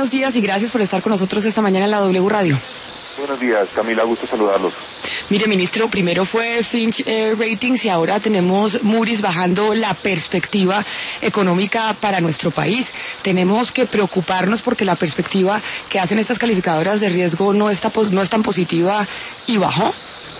buenos días y gracias por estar con nosotros esta mañana en la W Radio. Buenos días, Camila, gusto saludarlos. Mire, ministro, primero fue Fitch Ratings y ahora tenemos Moody's bajando la perspectiva económica para nuestro país. Tenemos que preocuparnos porque la perspectiva que hacen estas calificadoras de riesgo no es tan positiva y bajó.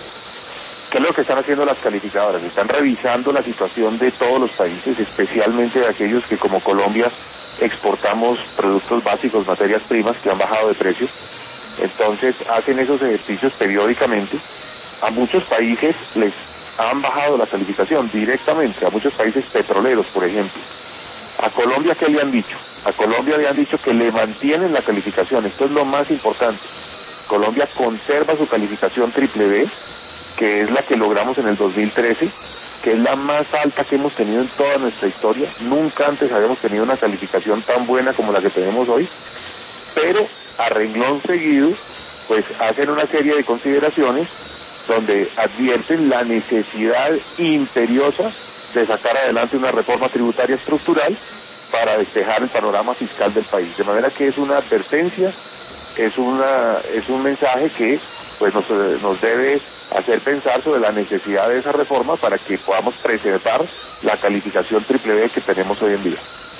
¿Qué es lo que están haciendo las calificadoras? Están revisando la situación de todos los países, especialmente de aquellos que como Colombia exportamos productos básicos, materias primas que han bajado de precio. Entonces hacen esos ejercicios periódicamente. A muchos países les han bajado la calificación directamente, a muchos países petroleros, por ejemplo. A Colombia, ¿qué le han dicho? A Colombia le han dicho que le mantienen la calificación. Esto es lo más importante. Colombia conserva su calificación BBB, que es la que logramos en el 2013, que es la más alta que hemos tenido en toda nuestra historia. Nunca antes habíamos tenido una calificación tan buena como la que tenemos hoy, pero a renglón seguido, pues hacen una serie de consideraciones donde advierten la necesidad imperiosa de sacar adelante una reforma tributaria estructural para despejar el panorama fiscal del país. De manera que es una advertencia, es un mensaje que pues nos debe hacer pensar sobre la necesidad de esa reforma para que podamos preservar la calificación BBB que tenemos hoy en día.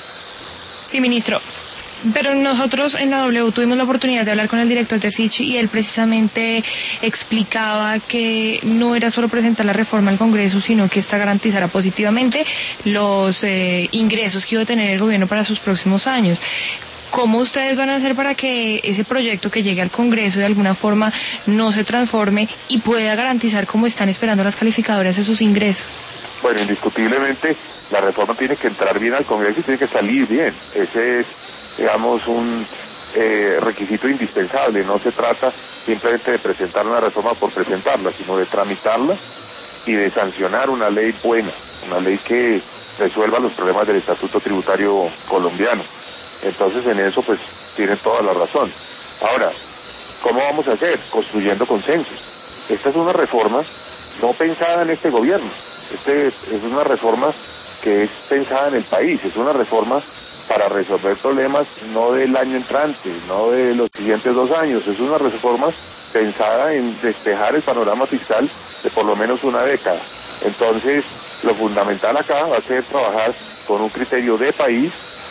Sí, ministro. Pero nosotros en la W tuvimos la oportunidad de hablar con el director de Fitch y él precisamente explicaba que no era solo presentar la reforma al Congreso, sino que esta garantizara positivamente los ingresos que iba a tener el gobierno para sus próximos años. ¿Cómo ustedes van a hacer para que ese proyecto que llegue al Congreso de alguna forma no se transforme y pueda garantizar, como están esperando las calificadoras, esos ingresos? Bueno, indiscutiblemente la reforma tiene que entrar bien al Congreso y tiene que salir bien. Ese es, digamos, un requisito indispensable. No se trata simplemente de presentar una reforma por presentarla, sino de tramitarla y de sancionar una ley buena, una ley que resuelva los problemas del estatuto tributario colombiano. Entonces en eso pues tienen toda la razón. Ahora, ¿cómo vamos a hacer? Construyendo consensos. Esta es una reforma no pensada en este gobierno. Es una reforma que es pensada en el país. Es una reforma para resolver problemas no del año entrante, no de los siguientes 2 años. Es una reforma pensada en despejar el panorama fiscal de por lo menos una década. Entonces, lo fundamental acá va a ser trabajar con un criterio de país,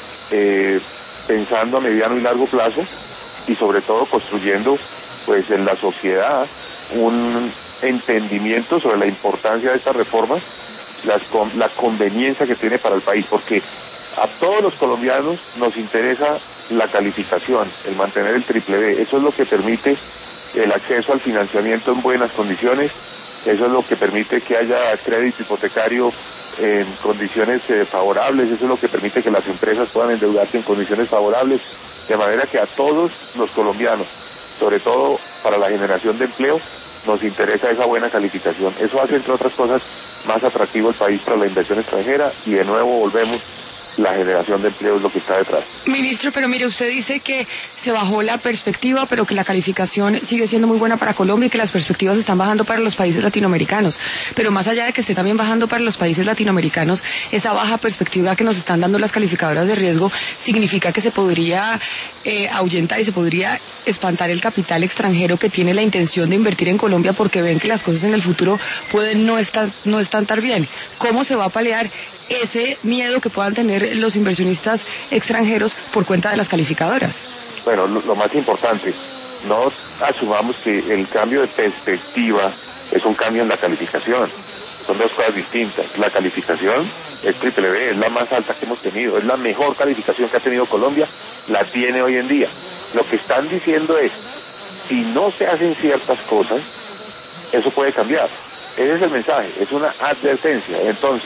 pensando a mediano y largo plazo y sobre todo construyendo pues en la sociedad un entendimiento sobre la importancia de esta reforma, la conveniencia que tiene para el país, porque a todos los colombianos nos interesa la calificación, el mantener el BBB. Eso es lo que permite el acceso al financiamiento en buenas condiciones, eso es lo que permite que haya crédito hipotecario en condiciones favorables, eso es lo que permite que las empresas puedan endeudarse en condiciones favorables, de manera que a todos los colombianos, sobre todo para la generación de empleo, nos interesa esa buena calificación. Eso hace, entre otras cosas, más atractivo el país para la inversión extranjera y de nuevo volvemos, la generación de empleo es lo que está detrás. Ministro, pero mire, usted dice que se bajó la perspectiva, pero que la calificación sigue siendo muy buena para Colombia y que las perspectivas están bajando para los países latinoamericanos. Pero más allá de que esté también bajando para los países latinoamericanos, esa baja perspectiva que nos están dando las calificadoras de riesgo significa que se podría ahuyentar y se podría espantar el capital extranjero que tiene la intención de invertir en Colombia porque ven que las cosas en el futuro pueden no estar bien. ¿Cómo se va a paliar ese miedo que puedan tener los inversionistas extranjeros por cuenta de las calificadoras? Bueno, lo más importante, no asumamos que el cambio de perspectiva es un cambio en la calificación. Son dos cosas distintas. La calificación es BBB, es la más alta que hemos tenido, es la mejor calificación que ha tenido Colombia, la tiene hoy en día. Lo que están diciendo es, si no se hacen ciertas cosas, eso puede cambiar. Ese es el mensaje, es una advertencia. Entonces,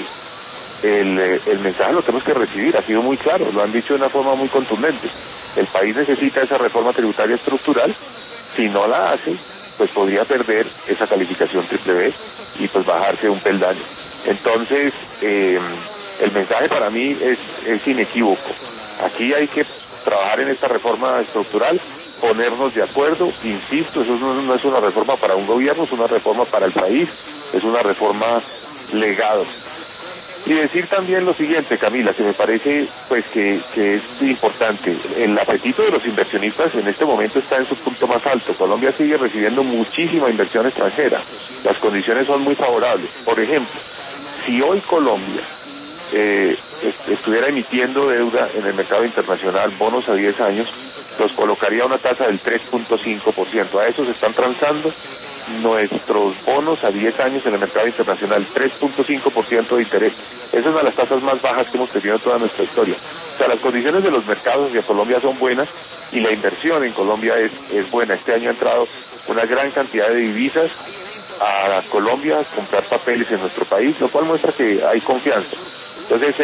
el mensaje lo tenemos que recibir, ha sido muy claro, lo han dicho de una forma muy contundente. El país necesita esa reforma tributaria estructural, si no la hace, pues podría perder esa calificación BBB y pues bajarse un peldaño. Entonces, el mensaje para mí es inequívoco. Aquí hay que trabajar en esta reforma estructural, ponernos de acuerdo, insisto, eso no es una reforma para un gobierno, es una reforma para el país, es una reforma legado. Y decir también lo siguiente, Camila, que me parece pues que es importante. El apetito de los inversionistas en este momento está en su punto más alto. Colombia sigue recibiendo muchísima inversión extranjera. Las condiciones son muy favorables. Por ejemplo, si hoy Colombia estuviera emitiendo deuda en el mercado internacional, bonos a 10 años, los colocaría a una tasa del 3.5%. A eso se están transando nuestros bonos a 10 años en el mercado internacional, 3.5% de interés. Esa es una de las tasas más bajas que hemos tenido en toda nuestra historia. O sea, las condiciones de los mercados hacia Colombia son buenas y la inversión en Colombia es buena. Este año ha entrado una gran cantidad de divisas a Colombia a comprar papeles en nuestro país, lo cual muestra que hay confianza. Entonces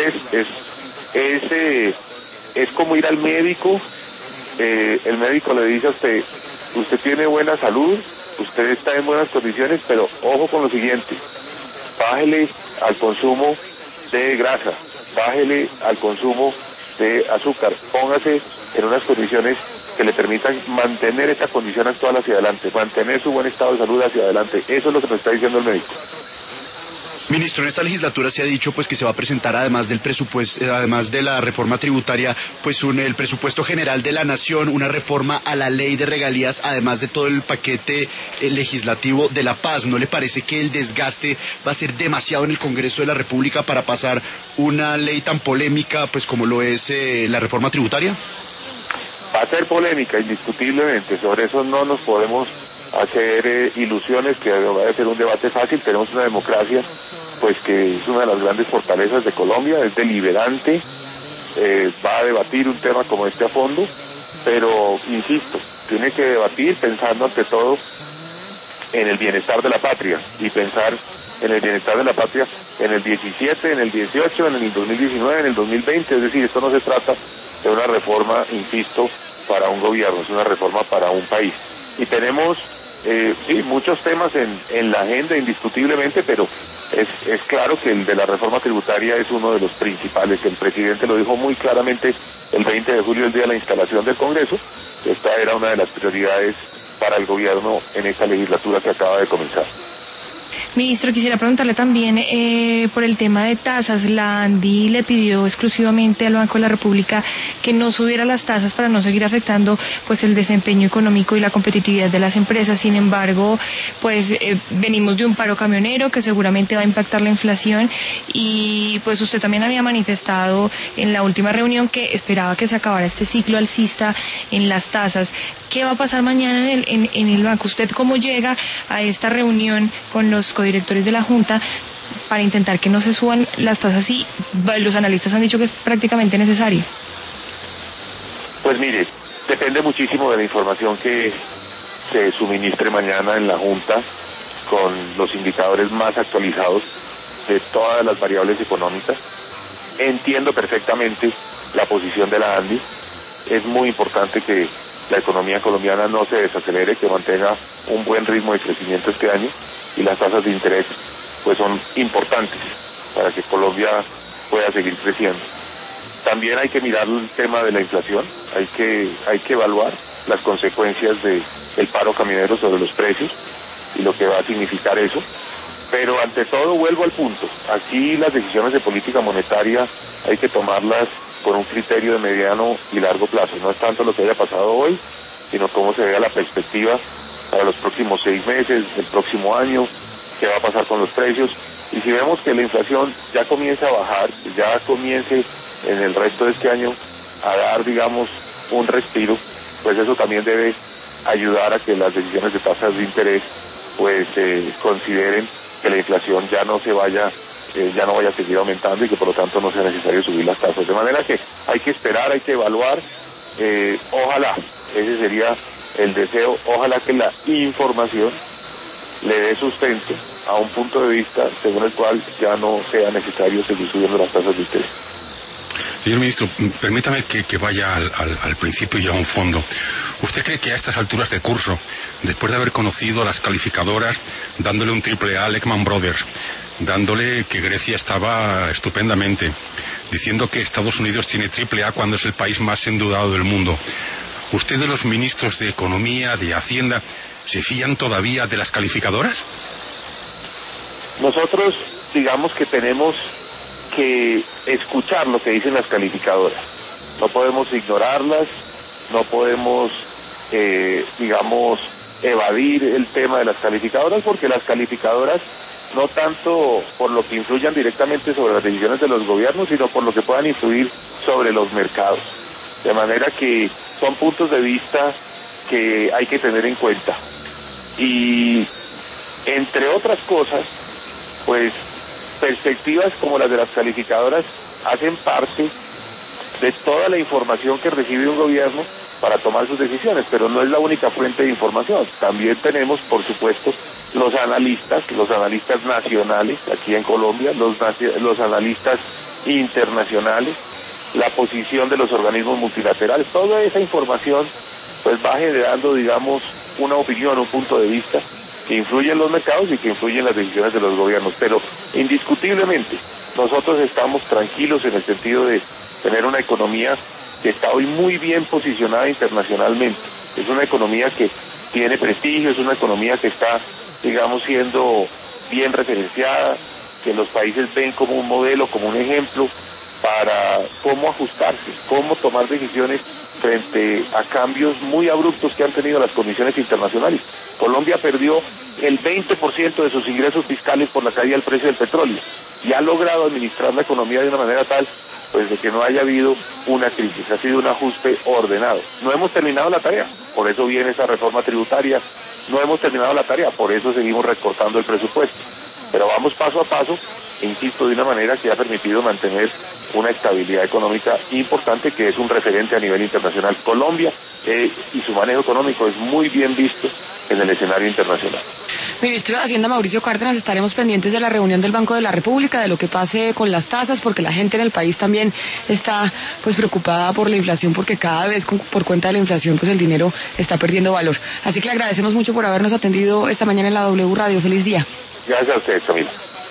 es como ir al médico, el médico le dice a usted tiene buena salud, usted está en buenas condiciones, pero ojo con lo siguiente, bájele al consumo de grasa, bájele al consumo de azúcar, póngase en unas condiciones que le permitan mantener esta condición actual hacia adelante, mantener su buen estado de salud hacia adelante. Eso es lo que nos está diciendo el médico. Ministro, en esta legislatura se ha dicho pues que se va a presentar, además del presupuesto, además de la reforma tributaria, pues el presupuesto general de la nación, una reforma a la ley de regalías, además de todo el paquete legislativo de la paz. ¿No le parece que el desgaste va a ser demasiado en el Congreso de la República para pasar una ley tan polémica pues como lo es la reforma tributaria? Va a ser polémica, indiscutiblemente. Sobre eso no nos podemos hacer ilusiones que va a ser un debate fácil. Tenemos una democracia pues que es una de las grandes fortalezas de Colombia, es deliberante, va a debatir un tema como este a fondo, pero insisto, tiene que debatir pensando ante todo en el bienestar de la patria, y pensar en el bienestar de la patria en el 17, en el 18, en el 2019, en el 2020, es decir, esto no se trata de una reforma, insisto, para un gobierno, es una reforma para un país. Y tenemos muchos temas en la agenda indiscutiblemente, pero es claro que el de la reforma tributaria es uno de los principales. El presidente lo dijo muy claramente el 20 de julio, el día de la instalación del Congreso. Esta era una de las prioridades para el gobierno en esta legislatura que acaba de comenzar. Ministro, quisiera preguntarle también por el tema de tasas. La ANDI le pidió exclusivamente al Banco de la República que no subiera las tasas para no seguir afectando pues el desempeño económico y la competitividad de las empresas. Sin embargo, pues venimos de un paro camionero que seguramente va a impactar la inflación, y pues usted también había manifestado en la última reunión que esperaba que se acabara este ciclo alcista en las tasas. ¿Qué va a pasar mañana en el banco? ¿Usted cómo llega a esta reunión con los codirectores de la Junta para intentar que no se suban las tasas, y los analistas han dicho que es prácticamente necesario? Pues mire, depende muchísimo de la información que se suministre mañana en la Junta, con los indicadores más actualizados de todas las variables económicas. Entiendo perfectamente la posición de la ANDI. Es muy importante que la economía colombiana no se desacelere, que mantenga un buen ritmo de crecimiento este año, y las tasas de interés pues son importantes para que Colombia pueda seguir creciendo. También hay que mirar el tema de la inflación, hay que evaluar las consecuencias del paro camionero sobre los precios y lo que va a significar eso. Pero ante todo vuelvo al punto, aquí las decisiones de política monetaria hay que tomarlas con un criterio de mediano y largo plazo. No es tanto lo que haya pasado hoy, sino cómo se vea la perspectiva para los próximos 6 meses, el próximo año, qué va a pasar con los precios. Y si vemos que la inflación ya comienza a bajar, ya comience en el resto de este año a dar, digamos, un respiro, pues eso también debe ayudar a que las decisiones de tasas de interés pues consideren que la inflación ya no vaya a seguir aumentando, y que por lo tanto no sea necesario subir las tasas. De manera que hay que esperar, hay que evaluar, ojalá, ese sería el deseo, ojalá que la información le dé sustento a un punto de vista según el cual ya no sea necesario seguir subiendo las tasas de interés. Señor ministro, permítame que vaya al principio y a un fondo. ¿Usted cree que a estas alturas de curso, después de haber conocido a las calificadoras, dándole un AAA a Lehman Brothers, dándole que Grecia estaba estupendamente, diciendo que Estados Unidos tiene AAA cuando es el país más endeudado del mundo, ¿usted de los ministros de Economía, de Hacienda, se fían todavía de las calificadoras? Nosotros, digamos que tenemos que escuchar lo que dicen las calificadoras. No podemos ignorarlas, no podemos, evadir el tema de las calificadoras, porque las calificadoras, no tanto por lo que influyan directamente sobre las decisiones de los gobiernos, sino por lo que puedan influir sobre los mercados. De manera que son puntos de vista que hay que tener en cuenta. Y entre otras cosas, pues perspectivas como las de las calificadoras hacen parte de toda la información que recibe un gobierno para tomar sus decisiones, pero no es la única fuente de información. También tenemos, por supuesto, los analistas nacionales aquí en Colombia, los analistas internacionales, la posición de los organismos multilaterales. Toda esa información pues va generando, digamos, una opinión, un punto de vista que influye en los mercados y que influye en las decisiones de los gobiernos. Pero indiscutiblemente nosotros estamos tranquilos en el sentido de tener una economía que está hoy muy bien posicionada internacionalmente. Es una economía que tiene prestigio, es una economía que está, digamos, siendo bien referenciada, que los países ven como un modelo, como un ejemplo para cómo ajustarse, cómo tomar decisiones frente a cambios muy abruptos que han tenido las condiciones internacionales. Colombia perdió el 20% de sus ingresos fiscales por la caída del precio del petróleo y ha logrado administrar la economía de una manera tal pues de que no haya habido una crisis, ha sido un ajuste ordenado. No hemos terminado la tarea, por eso viene esa reforma tributaria, no hemos terminado la tarea, por eso seguimos recortando el presupuesto. Pero vamos paso a paso, e insisto, de una manera que ha permitido mantener una estabilidad económica importante que es un referente a nivel internacional. Colombia y su manejo económico es muy bien visto en el escenario internacional. Ministro de Hacienda Mauricio Cárdenas, estaremos pendientes de la reunión del Banco de la República, de lo que pase con las tasas, porque la gente en el país también está pues preocupada por la inflación, porque cada vez por cuenta de la inflación pues el dinero está perdiendo valor. Así que le agradecemos mucho por habernos atendido esta mañana en la W Radio. Feliz día. Gracias a usted, Camila.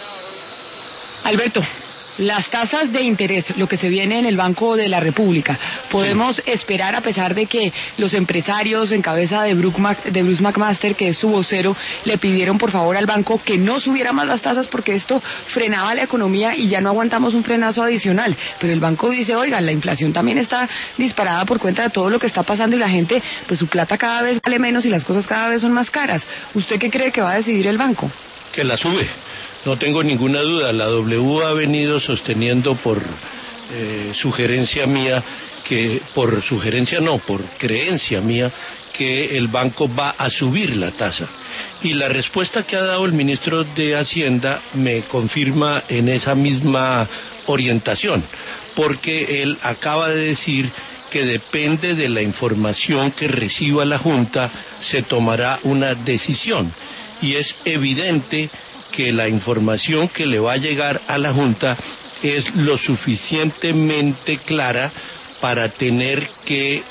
Alberto, las tasas de interés, lo que se viene en el Banco de la República, ¿podemos esperar, a pesar de que los empresarios en cabeza de Bruce McMaster, que es su vocero, le pidieron por favor al banco que no subiera más las tasas porque esto frenaba la economía y ya no aguantamos un frenazo adicional? Pero el banco dice, oigan, la inflación también está disparada por cuenta de todo lo que está pasando y la gente, pues su plata cada vez vale menos y las cosas cada vez son más caras. ¿Usted qué cree que va a decidir el banco? Que la sube. No tengo ninguna duda, la W ha venido sosteniendo por sugerencia mía, por creencia mía, que el banco va a subir la tasa. Y la respuesta que ha dado el ministro de Hacienda me confirma en esa misma orientación, porque él acaba de decir que depende de la información que reciba la Junta, se tomará una decisión. Y es evidente que la información que le va a llegar a la Junta es lo suficientemente clara para tener que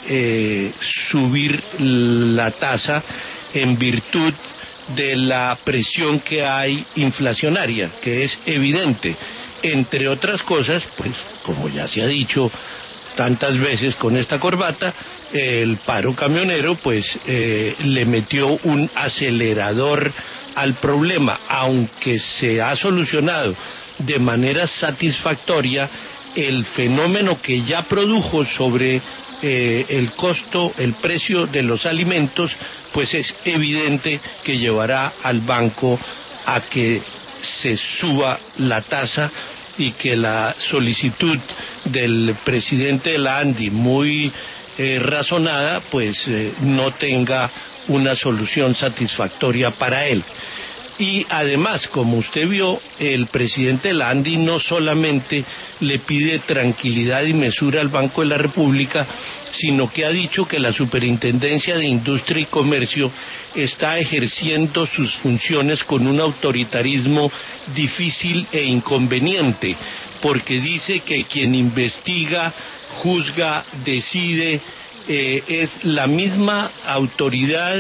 subir la tasa en virtud de la presión que hay inflacionaria, que es evidente. Entre otras cosas, pues como ya se ha dicho tantas veces con esta corbata, el paro camionero pues le metió un acelerador al problema. Aunque se ha solucionado de manera satisfactoria, el fenómeno que ya produjo sobre el costo, el precio de los alimentos, pues es evidente que llevará al banco a que se suba la tasa y que la solicitud del presidente de la ANDI, muy razonada, pues no tenga una solución satisfactoria para él. Y además, como usted vio, el presidente de la ANDI no solamente le pide tranquilidad y mesura al Banco de la República, sino que ha dicho que la Superintendencia de Industria y Comercio está ejerciendo sus funciones con un autoritarismo difícil e inconveniente, porque dice que quien investiga, juzga, decide, es la misma autoridad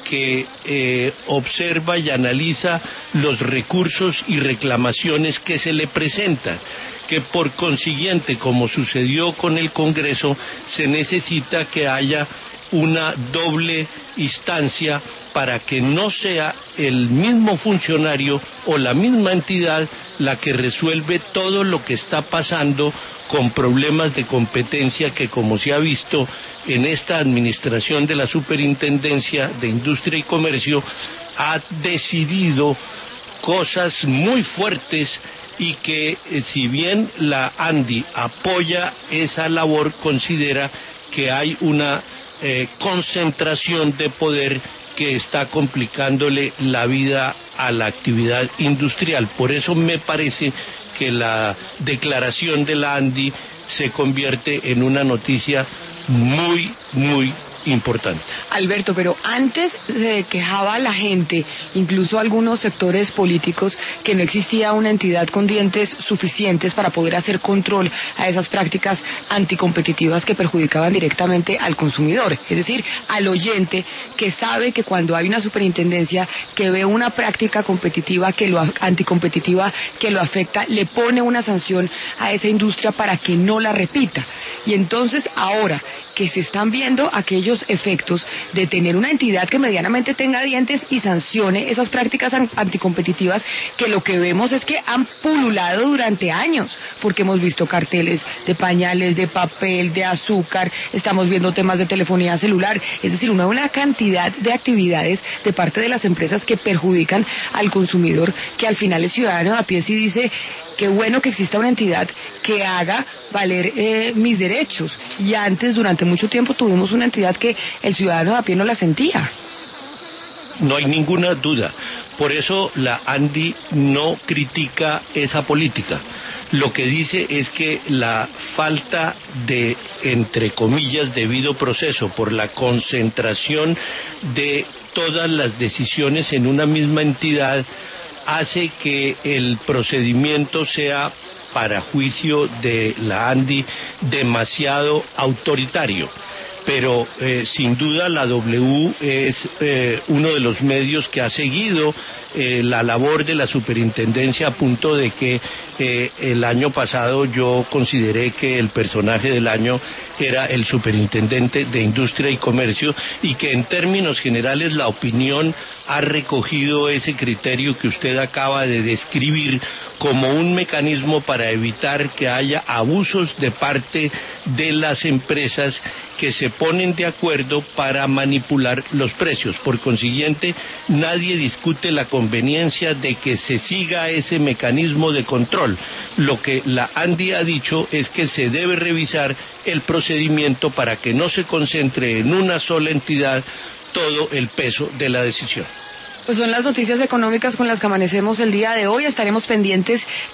que observa y analiza los recursos y reclamaciones que se le presentan, que por consiguiente, como sucedió con el Congreso, se necesita que haya una doble instancia para que no sea el mismo funcionario o la misma entidad la que resuelve todo lo que está pasando con problemas de competencia que, como se ha visto en esta administración de la Superintendencia de Industria y Comercio, ha decidido cosas muy fuertes y que, si bien la ANDI apoya esa labor, considera que hay una concentración de poder que está complicándole la vida a la actividad industrial. Por eso me parece que la declaración de la ANDI se convierte en una noticia muy, muy importante. Alberto, pero antes se quejaba la gente, incluso algunos sectores políticos, que no existía una entidad con dientes suficientes para poder hacer control a esas prácticas anticompetitivas que perjudicaban directamente al consumidor, es decir, al oyente que sabe que cuando hay una superintendencia que ve una práctica competitiva anticompetitiva que lo afecta, le pone una sanción a esa industria para que no la repita. Y entonces ahora que se están viendo aquellos efectos de tener una entidad que medianamente tenga dientes y sancione esas prácticas anticompetitivas, que lo que vemos es que han pululado durante años, porque hemos visto carteles de pañales, de papel, de azúcar, estamos viendo temas de telefonía celular, es decir, una cantidad de actividades de parte de las empresas que perjudican al consumidor, que al final el ciudadano a pie sí dice: qué bueno que exista una entidad que haga valer mis derechos. Y antes, durante mucho tiempo, tuvimos una entidad que el ciudadano a pie no la sentía. No hay ninguna duda. Por eso la ANDI no critica esa política. Lo que dice es que la falta de, entre comillas, debido proceso por la concentración de todas las decisiones en una misma entidad hace que el procedimiento sea, para juicio de la ANDI, demasiado autoritario. Pero sin duda la W es uno de los medios que ha seguido la labor de la superintendencia, a punto de que el año pasado yo consideré que el personaje del año era el superintendente de Industria y Comercio, y que en términos generales la opinión ha recogido ese criterio que usted acaba de describir como un mecanismo para evitar que haya abusos de parte de las empresas que se ponen de acuerdo para manipular los precios. Por consiguiente, nadie discute la conveniencia de que se siga ese mecanismo de control. Lo que la ANDI ha dicho es que se debe revisar el procedimiento para que no se concentre en una sola entidad todo el peso de la decisión. Pues son las noticias económicas con las que amanecemos el día de hoy. Estaremos pendientes